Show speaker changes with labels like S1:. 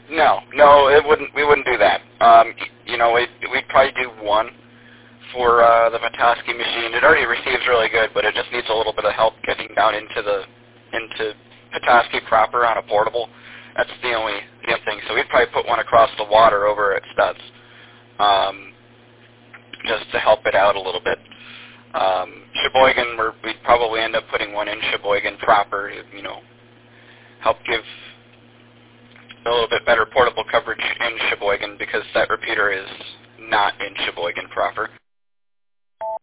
S1: No, it wouldn't. We wouldn't do that. We'd probably do one for the Petoskey machine. It already receives really good, but it just needs a little bit of help getting down into Petoskey proper on a portable. That's the only thing. So we'd probably put one across the water over at Studs, just to help it out a little bit. Sheboygan, we'd probably end up putting one in Sheboygan proper, help give a little bit better portable coverage in Sheboygan because that repeater is not in Sheboygan proper.